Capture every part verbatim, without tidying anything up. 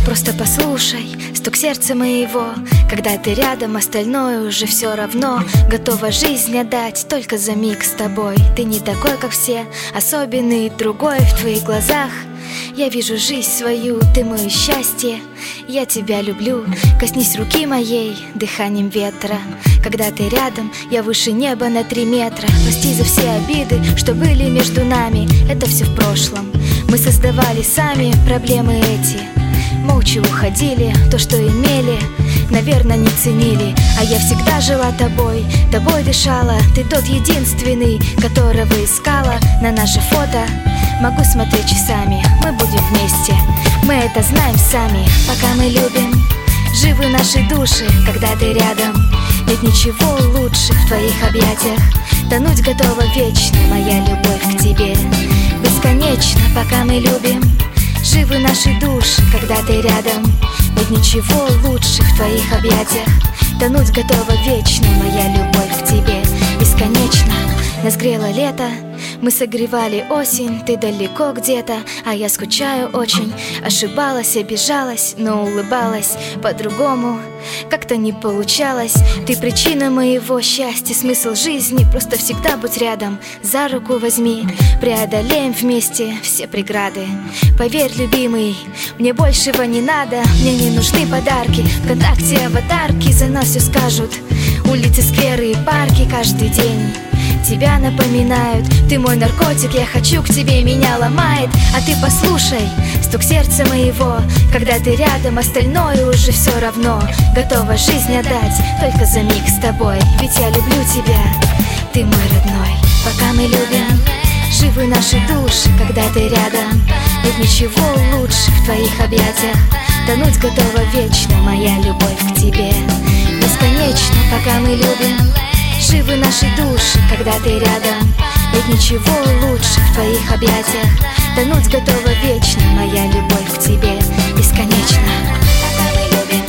Просто послушай стук сердца моего. Когда ты рядом, остальное уже все равно. Готова жизнь отдать только за миг с тобой. Ты не такой, как все, особенный, другой. В твоих глазах я вижу жизнь свою, ты мое счастье, я тебя люблю. Коснись руки моей дыханием ветра. Когда ты рядом, я выше неба на три метра. Прости за все обиды, что были между нами. Это все в прошлом. Мы создавали сами проблемы эти. Молча уходили, то, что имели, наверное, не ценили. А я всегда жила тобой, тобой дышала. Ты тот единственный, которого искала. На наше фото могу смотреть часами. Мы будем вместе, мы это знаем сами. Пока мы любим, живы наши души. Когда ты рядом, нет ничего лучше. В твоих объятиях тонуть готова вечно. Моя любовь к тебе бесконечна. Пока мы любим, живы наши души. Когда ты рядом, нет ничего лучше. В твоих объятиях тонуть готова вечно. Моя любовь к тебе бесконечна. Нас грело лето, мы согревали осень. Ты далеко где-то, а я скучаю очень. Ошибалась, обижалась, но улыбалась по-другому. Как-то не получалось. Ты причина моего счастья, смысл жизни. Просто всегда будь рядом, за руку возьми. Преодолеем вместе все преграды. Поверь, любимый, мне большего не надо. Мне не нужны подарки, ВКонтакте аватарки. За нас все скажут улицы, скверы и парки. Каждый день тебя напоминают. Ты мой наркотик, я хочу к тебе, меня ломает. А ты послушай стук сердца моего. Когда ты рядом, остальное уже все равно. Готова жизнь отдать только за миг с тобой. Ведь я люблю тебя, ты мой родной. Пока мы любим, живы наши души. Когда ты рядом, нет ничего лучше. В твоих объятиях тонуть готова вечно. Моя любовь к тебе бесконечна. Пока мы любим, живы наши души. Когда ты рядом, нет ничего лучше. В твоих объятиях тонуть готова вечно. Моя любовь к тебе бесконечна. Пока мы любим.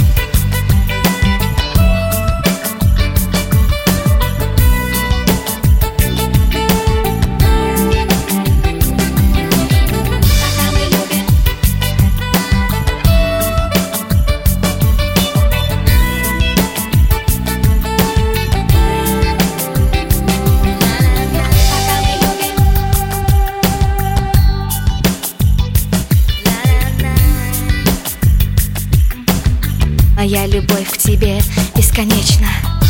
Моя любовь к тебе бесконечна.